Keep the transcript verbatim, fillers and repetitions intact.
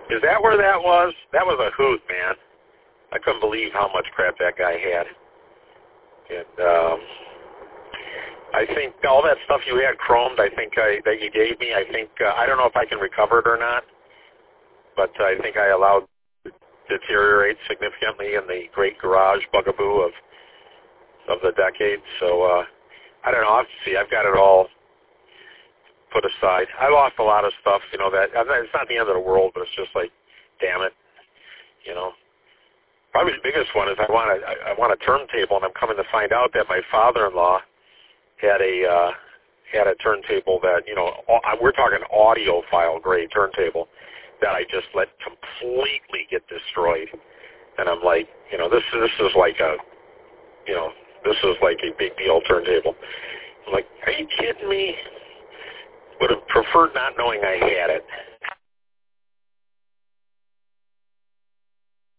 Is that where that was? That was a hoot, man. I couldn't believe how much crap that guy had. And um, I think all that stuff you had chromed, I think I, that you gave me, I think, uh, I don't know if I can recover it or not, but I think I allowed it to deteriorate significantly in the great garage bugaboo of of the decade. So uh, I don't know. I'll have to see. I've got it all put aside. I lost a lot of stuff, you know, that it's not the end of the world, but it's just like, damn it, you know. Probably the biggest one is I want a, I want a turntable, and I'm coming to find out that my father-in-law had a uh, had a turntable that, you know, we're talking audiophile grade turntable that I just let completely get destroyed. And I'm like, you know, this this is like a, you know, this is like a big deal turntable. I'm like, are you kidding me? Would have preferred not knowing I had it.